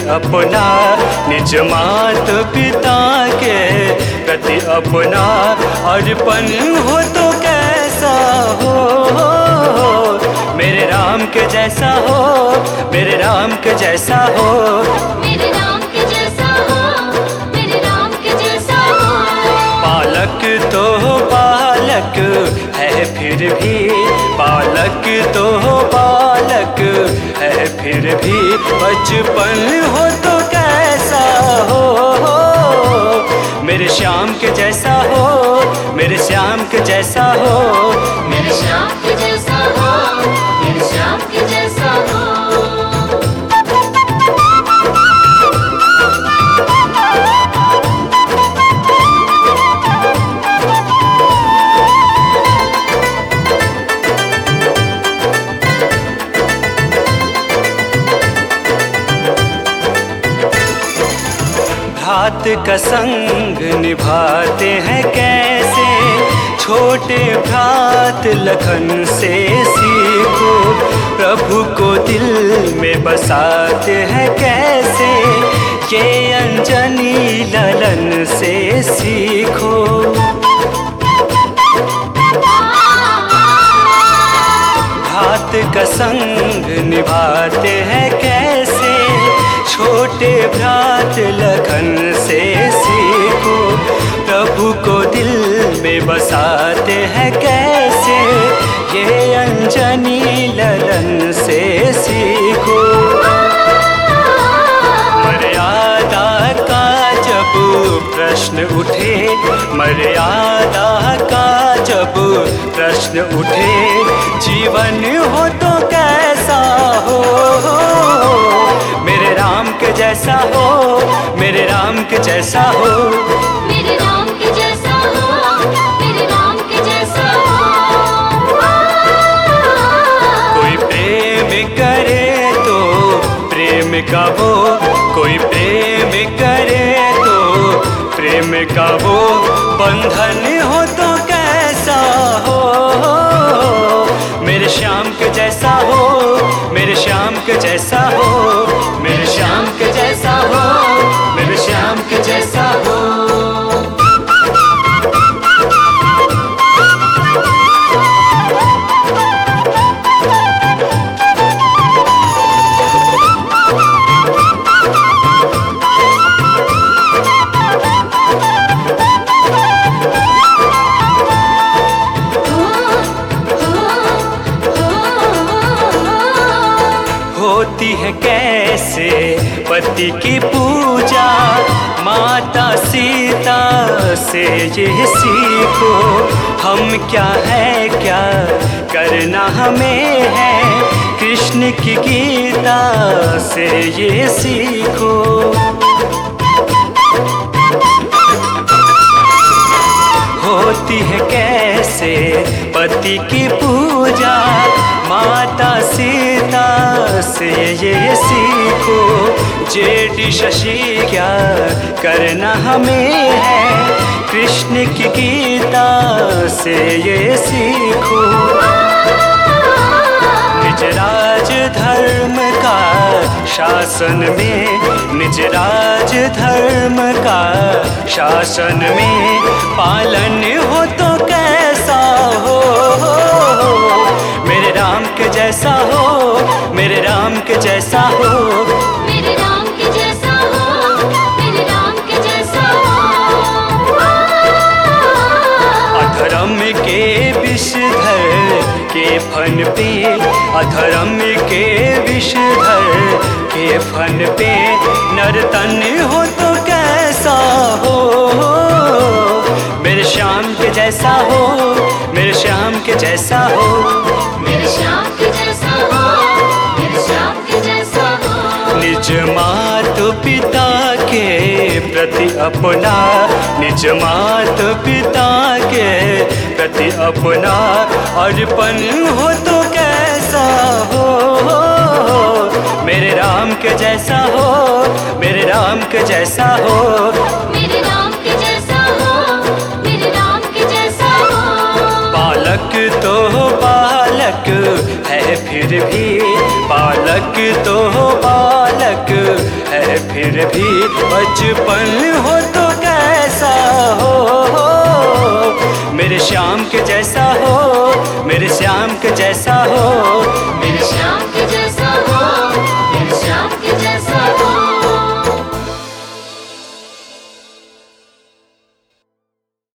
अपना, निज मात पिता के प्रति अपना अर्पण हो तो कैसा हो, मेरे राम के जैसा हो, मेरे राम के जैसा हो, मेरे राम के जैसा हो, मेरे राम के जैसा हो। बालक तो बालक है फिर भी, बालक तो बालक है फिर भी, बचपन हो तो कैसा हो, मेरे श्याम के जैसा हो, मेरे श्याम के जैसा हो, मेरे श्याम के जैसा हो, मेरे श्याम के जैसा हो। भ्रात का संग निभाते हैं कैसे, छोटे भ्रात लखन से सीखो, प्रभु को दिल में बसाते हैं कैसे, ये अंजनी ललन से सीखो। भ्रात का संग निभाते हैं कैसे, छोटे भ्रात लखन से सीखो, प्रभु को दिल में बसाते हैं कैसे, ये अंजनी ललन से सीखो। मर्यादा का जब प्रश्न उठे, मर्यादा का जब प्रश्न उठे, जीवन हो तो कैसा हो, मेरे राम के जैसा हो, मेरे राम के जैसा हो, मेरे राम के जैसा हो, मेरे राम के जैसा हो। कोई प्रेम करे तो प्रेम का वो, कोई प्रेम करे तो प्रेम का वो, बंधन हो तो कैसा हो, मेरे श्याम के जैसा हो, मेरे श्याम के जैसा हो, मेरे श्याम के जैसा हो, मेरे श्याम के जैसा हो। होती है कैसे पति की पूजा, माता सीता से ये सीखो, हम क्या है क्या करना हमें है, कृष्ण की गीता से ये सीखो। होती है कैसे पति की पूजा, माता सीता से ये सीखो, जेठी शशि क्या करना हमें है, कृष्ण की गीता से ये सीखो। निज राज धर्म का शासन में, निज राज धर्म का शासन में, पालन हो तो कैसा हो, मेरे राम के जैसा हो, मेरे राम के जैसा हो, मेरे राम के जैसा हो, मेरे राम के जैसा हो। अधर्म के विषधर के फन पे, अधर्म के विषधर के फन पे, नर्तन हो तो कैसा हो, मेरे श्याम के जैसा हो, मेरे श्याम के जैसा हो, मेरे श्याम के जैसा हो, मेरे श्याम के जैसा हो। निज मात पिता के प्रति अपना, निज मात पिता के प्रति अपना अर्पण हो तो कैसा हो, मेरे राम के जैसा हो, मेरे राम के जैसा हो, मेरे राम के जैसा हो, मेरे राम के जैसा हो। बालक तो बालक है फिर भी, बालक तो बालक है फिर भी बचपन हो तो कैसा हो, मेरे श्याम के जैसा हो, मेरे श्याम के जैसा हो, मेरे श्याम के